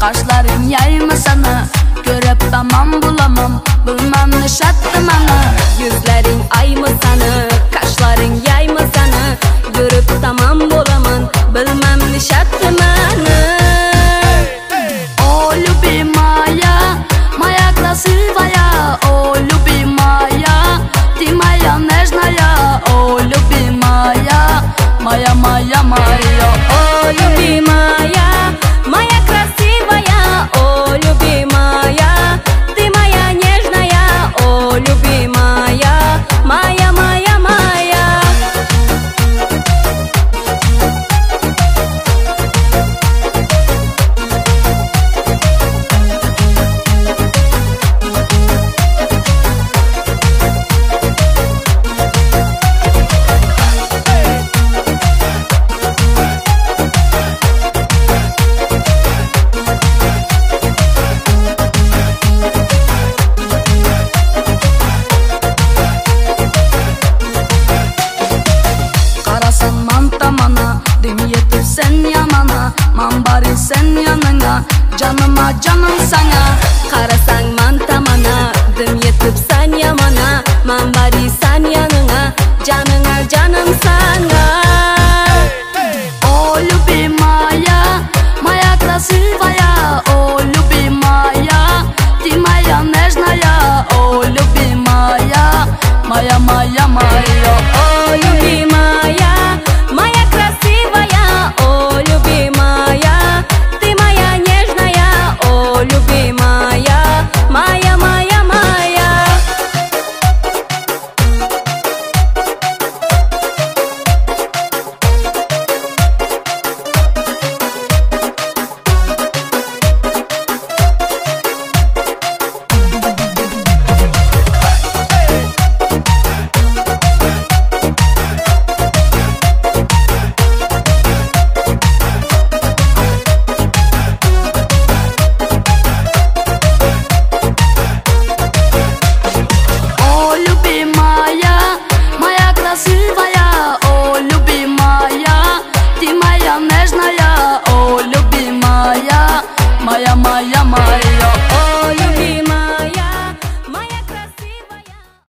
Kaşların yayma sana, görüp tamam bulamam. Bilmem ne şarttı bana. Gözlerin ay mı sana, kaşların yay mı sana, görüp tamam bulamam. Bilmem ne şarttı bana. O любимая, моя красивая, о любимая, ты моя нежная, о любимая, моя, моя, моя. О любимая, моя красивая, о любимая, ты моя нежная, о любимая, моя, моя, моя. Karasan mantamana, dim yetip sen yanana, man bari sen yanına, canıma canım sana. Qarasang man tamana, dim yetib san yamana, man bari san yanına, canına canım sana.